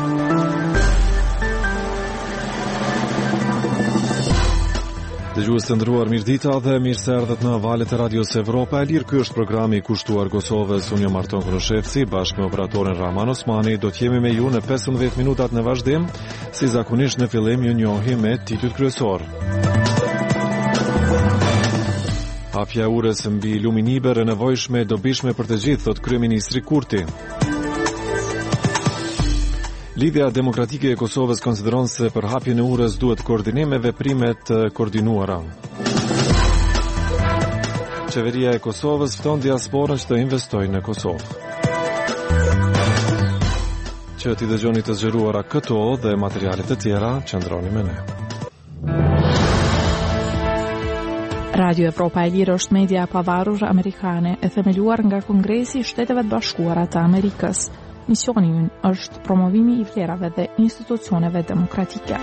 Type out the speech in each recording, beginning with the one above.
Dëgjues të nderuar, mirëdita dhe mirëseardhët në valët e Radios Evropa e Lirë. Ky është programi i kushtuar Kosovës. Unë jam Arton Kroshevci, bashkë me operatorin Rahman Osmani. Do të jemi me ju në 15 minutat në vazhdim. Si zakonisht në fillim ju njohim me titujt kryesor. Hapja e urës mbi lumin Iber e nevojshme e dobishme për të gjithë, thot kryeministri Kurti. Lidhja Demokratike e Kosovës konsideron se për hapjen e urës duhet koordinim me veprime të koordinuara. Qeveria e Kosovës fton diasporën që të investojnë në Kosovë. Që t'i dëgjoni të zgjeruara këto dhe materialet të tjera, qëndroni me ne. Radio Evropa e Lirë është media e pavarur amerikane e themeluar nga Kongresi i Shteteve të Bashkuara të Amerikës. Misioni ynë është promovimi i vlerave dhe institucioneve demokratike.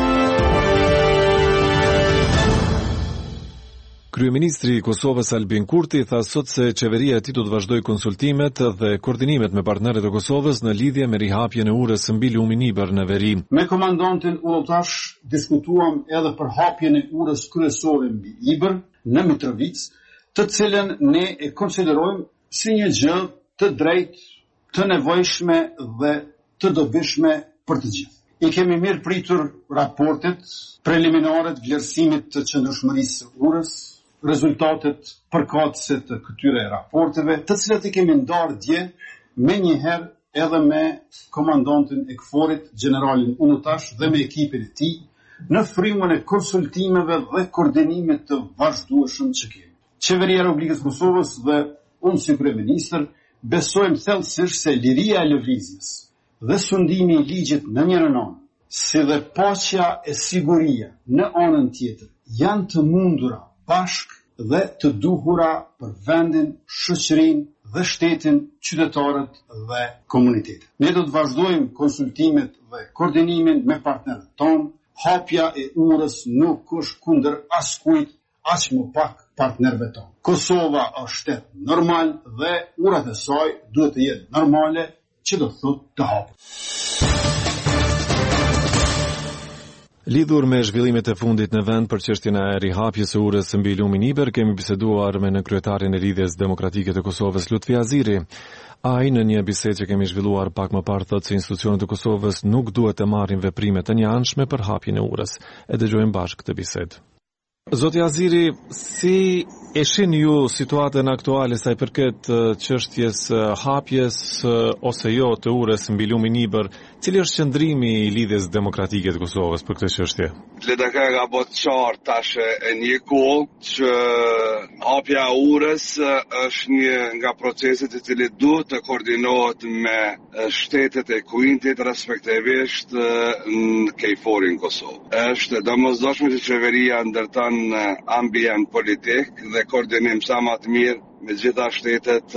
Kryeministri i Kosovës Albin Kurti tha sot se qeveria e tij do të vazhdojë konsultimet dhe koordinimet me partnerët e Kosovës në lidhje me rihapjen e urës mbi lumin Iber në veri. Me komandantin udhëtash diskutuam edhe për hapjen e urës kryesore mbi Iber në Mitrovic, të cilën ne e konsiderojmë si një gjë të drejtë, të nevojshme dhe të dobishme për të gjithë. I kemi mirë pritur raportet preliminare të vlerësimit të qëndrueshmërisë së urës, rezultatet përkatëse të këtyre raporteve, të cilat i kemi ndarë dje me njëherë edhe me komandantin e KFOR-it, generalin Unutash dhe me ekipin e tij, në frymën e konsultimeve dhe koordinimit të vazhdueshëm që kemi. Qeveria e Republikës Kosovës dhe unë si kryeministër besojmë thellësisht se liria e lëvizjes dhe sundimi i ligjit në njërin anë, si dhe paqja e siguria në anën tjetër, janë të mundura bashkë dhe të duhura për vendin, shoqërinë dhe shtetin, qytetarët dhe komunitetin. Ne do të vazhdojmë konsultimet dhe koordinimin me partnerët tonë. Hapja e urës nuk është kundër askujt, aq më pak partnerëve tonë. Kosova është shtet normal dhe urat e saj duhet të jetë normale, që do të thotë të hapur. Lidhur me zhvillimet e fundit në vend për çështjen e rihapjes së urës mbi lumin Iber, kemi biseduar me kryetarin e Lidhjes Demokratike të Kosovës, Lutfi Aziri. Ai në një bisedë që kemi zhvilluar pak më parë thotë se institucionet e Kosovës nuk duhet të marrin veprime të njëanshme për hapjen e urës. E dëgjojmë bashkë këtë bisedë. Zoti Aziri, si e shihni ju situatën aktuale sa i përket çështjes hapjes ose jo të urës mbi lumin Iber? Cili është qëndrimi i Lidhjes Demokratike të Kosovës për këtë çështje? Ledaka ka bërë qartë tash e një kohë që hapja e urës është një nga proceset e cilit duhet të koordinohet me shtetet e kujintit respektivisht në KFOR-in Kosovë. Është domosdoshme që qeveria ndërton ambient politik dhe koordinim sa më të mirë me gjitha shtetet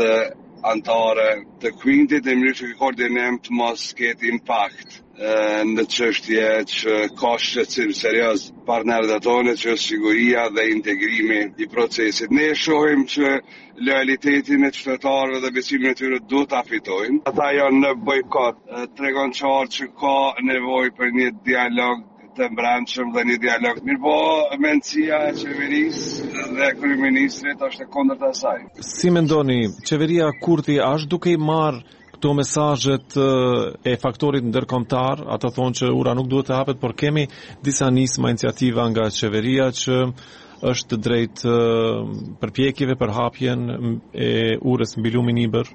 antare të kujintit në mënyrë që koordinim të mos ketë impakt në çështje që ka shqetësim serioz partnerët tonë, që është siguria dhe integrimi i procesit. Ne shohim që lojalitetin e qytetarëve dhe besimin e tyre duhet ta fitojnë. Ata janë në bojkot, tregon qartë që ka nevojë për një dialog të brendshëm dhe një dialog. Mirëpo mendësia e qeverisë dhe kryeministrit është e kundërta e saj. Si mendoni, qeveria Kurti është duke i marrë këto mesazhet e faktorit ndërkombëtar? Ata thonë që ura nuk duhet të hapet, por kemi disa nisma iniciativa nga qeveria që është drejt përpjekjeve për hapjen e urës mbi lumin Iber.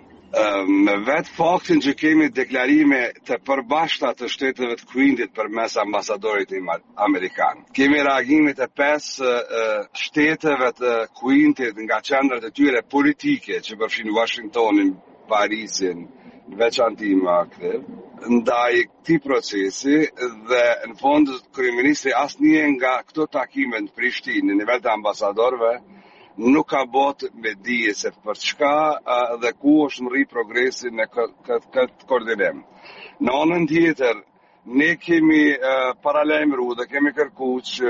Me vetë faktin që kemi deklarime të përbashkëta të shteteve të kujindit përmes ambasadorit amerikan. Kemi reagimet e 5 shteteve të kujindit nga qendrat e tyre politike që përfshin Washingtonin, Parisin, në veçanti aktiv, ndaj këtij procesi dhe në fund kryeministri asnjë nga këto takime në Prishtinë në nivel të ambasadorëve nuk ka botë me dije se për çka dhe ku është mri progresi në këtë koordinim. Në anën tjetër, ne kemi paralajmëruar dhe kemi kërkuar që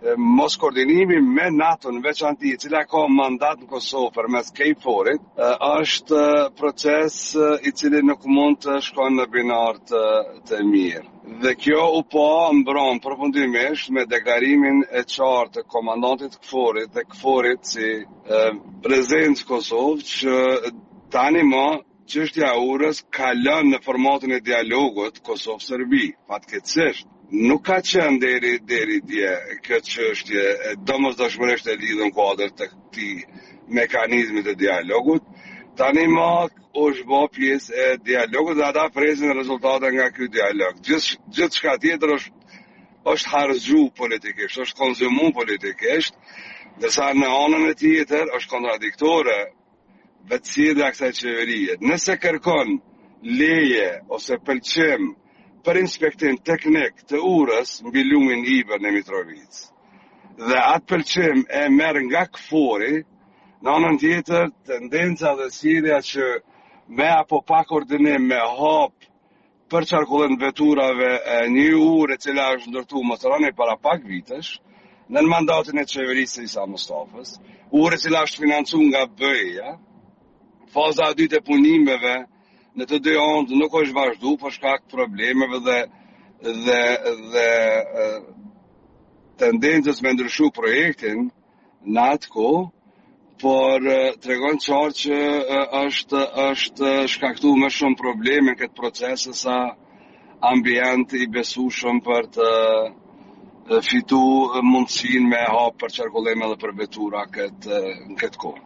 mos koordinimi me NATO-n veçanti, cila ka mandat në Kosovë përmes KFOR-it, është proces I cili nuk mund të shkon në binar të mirë. Dhe kjo u pa mbron përfundimisht me deklarimin e qartë të komandantit KFOR-it dhe KFOR-it si prezencë Kosovë që tani më çështja e urës kalon në formatin e dialogut Kosovë-Serbi, fatkeqësisht. Nuk ka qenë deri dje këtë çështje domosdoshmërisht e lidhur në kuadër të këtij mekanizmi të dialogut. Tani më është bë pjesë e dialogut dhe ata presin rezultate nga ky dialog. Gjithçka tjetër është harxhu politikisht, është konsumuar politikisht, ndërsa në anën e tjetër është kontradiktore vetësia e kësaj qeverie. Nëse kërkon leje ose pëlqim për inspektim teknik të urës mbi lumin Iber në Mitrovic. Dhe atë pëlqim e merr nga KFOR-i, në anën tjetër tendenca dhe sjellja që me apo pa koordinim me hap për qarkullim veturave një urë e cila është ndërtuar motorani para pak vitesh në mandatin e qeverisë së Isa Mustafës, urë e cila është financuar nga BE-ja, faza e dytë e punimeve në të dy anët nuk është vazhdu për shkak problemeve dhe tendencës me ndryshu projektin në atë kohë, por tregon qartë që është shkaktuar më shumë probleme në këtë proces sa ambient I besueshëm për të fitu mundësinë me hap për qarkullim edhe për vetura në këtë kohë.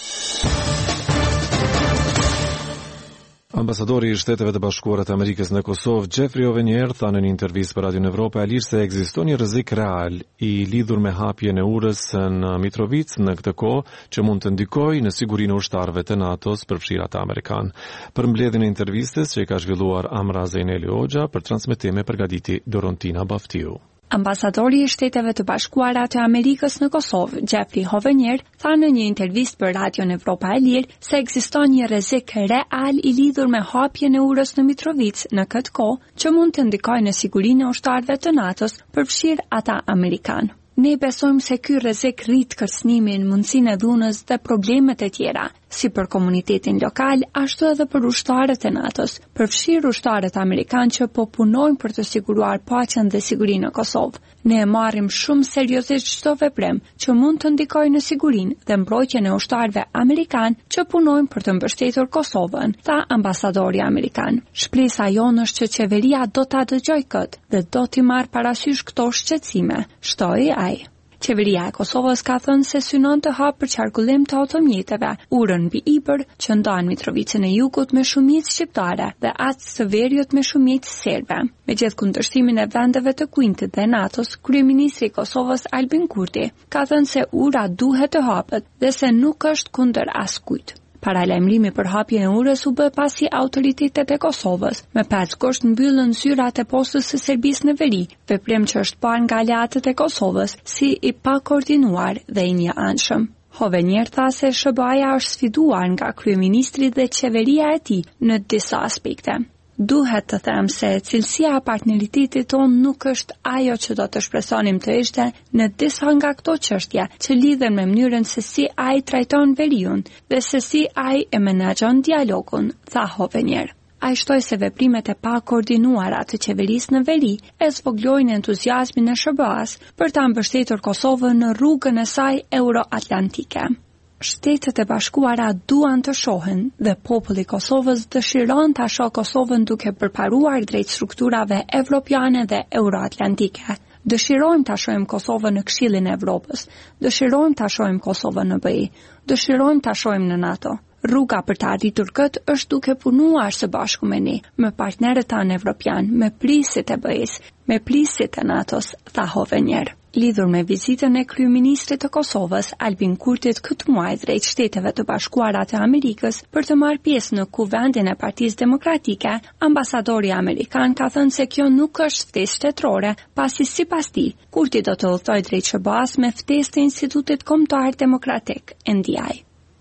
Ambasadori I Shteteve të Bashkuara të Amerikës në Kosovë, Jeffrey Ovenier, tha në një intervistë për Radio Evropa e Lirë se ekziston një rrezik real I lidhur me hapjen e urës në Mitrovic në këtë kohë që mund të ndikojë në sigurinë e ushtarëve të NATO-s përfshirë ata amerikan. Për mbledhjen e intervistës që ka zhvilluar Amra Zejneli Hoxha për transmetim e përgatiti Dorontina Baftiu. Ambasadori I Shteteve të Bashkuara të Amerikës në Kosovë, Jeffrey Ovenier, tha në një intervistë për Radio Evropa e Lirë se ekziston një rrezik real I lidhur me hapjen e urës në Mitrovic në këtë kohë që mund të ndikojë në sigurinë e ushtarëve të NATO-s, përfshirë ata amerikan. Ne besojmë se ky rrezik rrit kërcënimin, mundësinë e dhunës dhe problemet e tjera, si për komunitetin lokal, ashtu edhe për ushtarët e NATO-s, përfshirë ushtarët amerikanë që po punojnë për të siguruar paqen dhe sigurinë në Kosovë. Ne e marrim shumë seriozisht çdo veprim që mund të ndikojë në sigurinë dhe mbrojtjen e ushtarëve amerikanë që punojnë për të mbështetur Kosovën, tha ambasadori amerikan. Shpresa jonë është që qeveria do ta dëgjojë këtë dhe do t'i marrë parasysh këto shqetësime, shtoi ai. Qeveria e Kosovës ka thënë se synon të hapë për qarkullim të automjeteve, urën mbi Iber që ndon Mitrovicën e Jugut me shumicë shqiptare dhe atë të Veriut me shumicë serbe. Megjithë kundërshtimin e vendeve të Kuintit dhe NATO-s, kryeministri I Kosovës Albin Kurti ka thënë se ura duhet të hapet dhe se nuk është kundër askujt. Paralajmërimi për hapjen e urës u bë pasi autoritetet e Kosovës me 5 gusht mbyllën zyrat e postës së Serbisë në veri, veprim që është parë nga aleatët e Kosovës si I pakoordinuar dhe I njëanshëm. Ovenier tha se SBA-ja është sfiduar nga kryeministri dhe qeveria e tij në disa aspekte. Duhet të them se cilësia e partneritetit tonë nuk është ajo që do të shpresonim të ishte në disa nga këto çështje që lidhen me mënyrën se si ai trajton veriun dhe se si ai e menaxhon dialogun, tha Ovenier. Ai shtoi se veprimet e pakoordinuara të qeverisë në veri e zvoglojnë entuziazmin e SBA-s për ta mbështetur Kosovën në rrugën e saj euroatlantike. Shtetet e Bashkuara duan të shohin dhe populli I Kosovës dëshiron ta shohë Kosovën duke përparuar drejt strukturave evropiane dhe euroatlantike. Dëshirojmë ta shohim Kosovën në Këshillin e Evropës, dëshirojmë ta shohim Kosovën në BE, dëshirojmë ta shohim në NATO. Rruga për të arritur këtë është duke punuar së bashku me ne, me partnerët tanë evropian, me prisit e BE-s, me prisit e NATO-s, tha Ovenier. Lidhur me vizitën e kryeministrit të Kosovës, Albin Kurtit këtë muaj drejt Shteteve të Bashkuara të Amerikës për të marrë pjesë në kuvendin e Partisë Demokratike, ambasadori amerikan ka thënë se kjo nuk është ftesë shtetërore, pasi sipas tij, Kurti do të udhtojë drejt SBA-s me ftesë të Institutit Kombëtar Demokratik, NDI.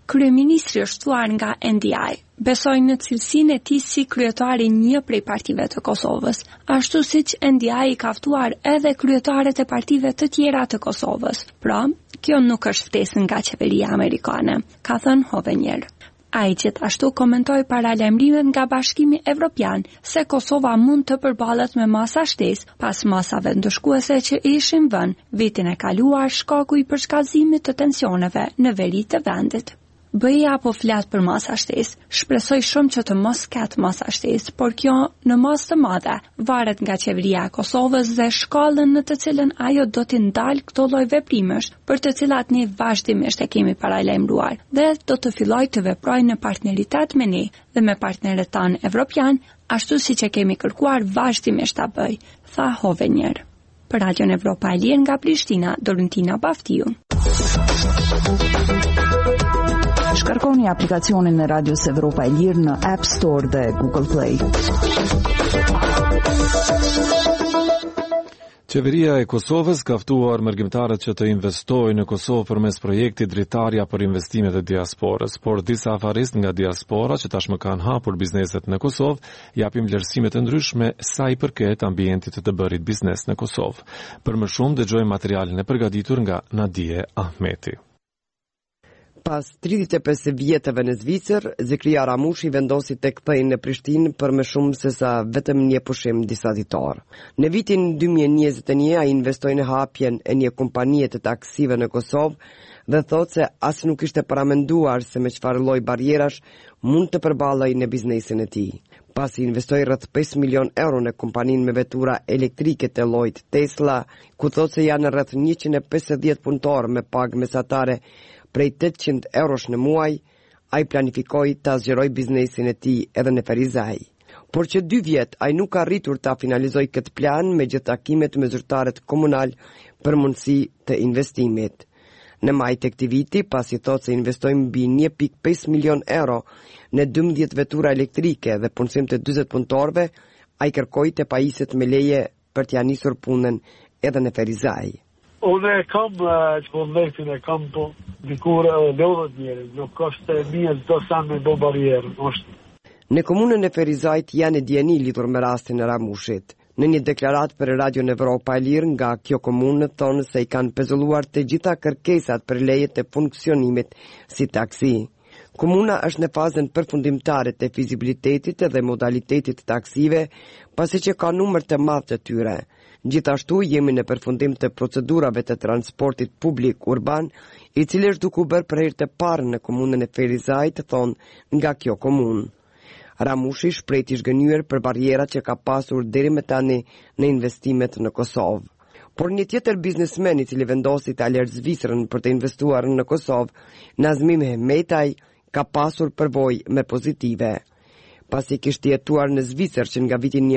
Kryeministri është thuar nga NDI besojnë në cilësinë e tij si kryetari një prej partive të Kosovës, ashtu siç NDI ka ftuar edhe kryetarët e partive të tjera të Kosovës. Pra, kjo nuk është ftesë nga qeveria amerikane, ka thënë Hovenier. Ai gjithashtu komentoi paralajmërimet nga Bashkimi Evropian se Kosova mund të përballet me masa shtesë pas masave ndëshkuese që ishin vënë vitin e kaluar shkaku i përshkallëzimit të tensioneve në veri të vendit. BE-ja po flet për masa shtesë, shpresoj shumë që të mos ketë masa shtesë, por kjo në masë të madhe varet nga qeveria e Kosovës dhe shkallën në të cilën ajo do t'i ndalë këto lloj veprimesh, për të cilat ne vazhdimisht e kemi paralajmëruar dhe do të fillojë të veprojë në partneritet me ne dhe me partnerët tanë evropian, ashtu siç e kemi kërkuar vazhdimisht ta bëj, tha Hovenier. Për Radion Evropa e Lirë nga Prishtina, Dorentina Baftiu. Shkarkoni aplikacionin e Radios Evropa e Lirë në App Store dhe Google Play. Qeveria e Kosovës ka ftuar mërgjimtarët që të investojnë në Kosovë përmes projektit Dritarja për investimet e diasporës, por disa afarist nga diaspora që tashmë kanë hapur bizneset në Kosovë japin vlerësime të ndryshme sa i përket ambientit të bërit biznes në Kosovë. Për më shumë dëgjojmë materialin e përgatitur nga Nadije Ahmeti. Pas 35 vjetëve në Zvicër, Zikria Ramushi vendosi të kthejnë në Prishtinë për më shumë se sa vetëm një pushim disa ditar. Në vitin 2021 ai investoi në hapjen e një kompanie të taksive në Kosovë dhe thotë se as nuk ishte paramenduar se me çfarë lloj barrierash mund të përballej në biznesin e tij. Pasi investoi rreth 5 milion euro në kompaninë me vetura elektrike të llojit Tesla, ku thotë se janë rreth 150 punëtorë me pagë mesatare prej 800 eurosh në muaj, ai planifikoi ta zgjeroj biznesin e tij edhe në Ferizaj. Por që 2 vjet ai nuk ka arritur ta finalizoj këtë plan me gjithë takimet me zyrtarët komunal për mundësi të investimit. Në maj të këtij viti, pasi thotë se investojmë mbi 1.5 milion euro në 12 vetura elektrike dhe punësim të 40 punëtorëve, ai kërkoi të pajiset me leje për t'ia nisur punën edhe në Ferizaj. Unë e kam vullnetin e kam po dikur lodhët njeri, nuk është mie çdo sa me do barrierë. Në komunën e Ferizajt janë dieni lidhur me rastin e Ramushit. Në një deklarat për Radion Evropa e Lirë nga kjo komunë thonë se i kanë pezulluar të gjitha kërkesat për leje të funksionimit si taksi. Komuna është në fazën përfundimtare të fizibilitetit dhe modalitetit taksive, pasi që ka numër të madh të tyre. Gjithashtu jemi në përfundim të procedurave të transportit publik urban, i cili është duke u bërë për herë të parë në komunën e Ferizajt, thonë nga kjo komunë. Ramushi shprehti zhgënjur për barrierat që ka pasur deri më tani në investimet në Kosovë. Por një tjetër biznesmen i cili vendosi të alertë Zvicrën për të investuar në Kosovë, Nazmi Mehmetaj, ka pasur përvojë më pozitive. Pasi kishte jetuar në Zvicër që nga vitin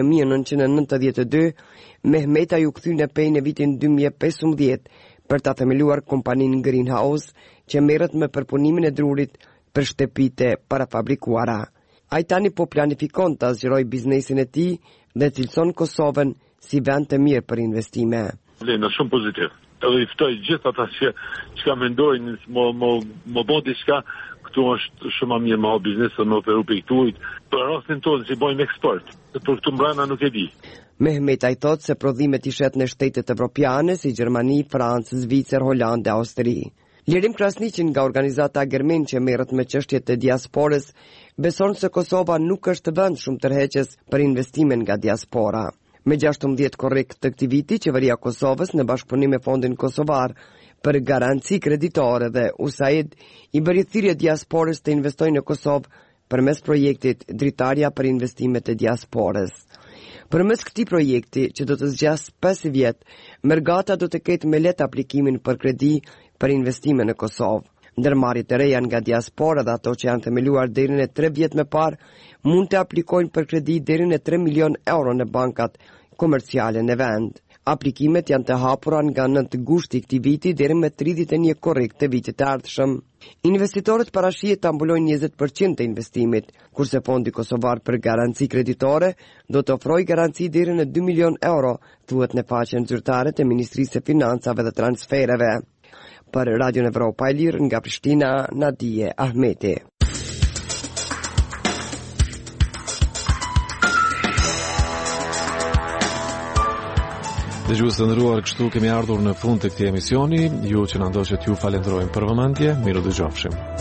1992, Mehmetaj u kthye në pej në vitin 2015 për ta themeluar kompaninë Greenhouse që merret me përpunimin e drurit për shtëpitë parafabrikuara. Ai tani po planifikon të zgjeroj biznesin e tij dhe cilëson Kosovën si vend të mirë për investime. Lena shumë pozitiv. Edhe i ftoj gjithë ata që ka mendojnë më bë diçka, këtu është shumë më mirë me biznes se me operu për këtuit. Për rastin tonë si bojmë eksport, për këtu mbrana nuk e di. Mehmetaj thotë se prodhimet i shet në shtetet evropiane si Gjermani, Francë, Zvicër, Holandë dhe Austri. Lirim Krasniqin nga organizata Germen që merret me çështjet e diasporës beson se Kosova nuk është vend shumë tërheqës për investimen nga diaspora. Me 16 korrik të këtij viti, qeveria e Kosovës në bashkëpunim me Fondin Kosovar për garanci kreditore dhe USAID i bëri thirrje diasporës të investojë në Kosovë përmes projektit Dritarja për investimet e diasporës. Përmes këtij projekti, që do të zgjas 5 vjet, Mergata do të ketë me lehtë aplikimin për kredi për investime në Kosovë. Ndërmarrjet e reja nga diaspora dhe ato që janë themeluar deri në 3 vjet më parë mund të aplikojnë për kredi deri në 3 milion euro në bankat komerciale në vend. Aplikimet janë të hapura nga 9 gushti këtij viti deri më 31 korrik të vitit të ardhshëm. Investitorët parashihet ta mbulojnë 20% të investimit, kurse Fondi Kosovar për garanci kreditore do të ofrojë garanci deri në 2 milion euro, thuhet në faqen zyrtare të Ministrisë së Financave dhe Transfereve. Për Radio Evropa e Lirë nga Prishtina, Nadije Ahmeti. Dëgjues të nderuar, kështu kemi ardhur në fund të këtij emisioni. Ju që na ndoqët ju falenderojmë për vëmendje. Miru dëgjofshim.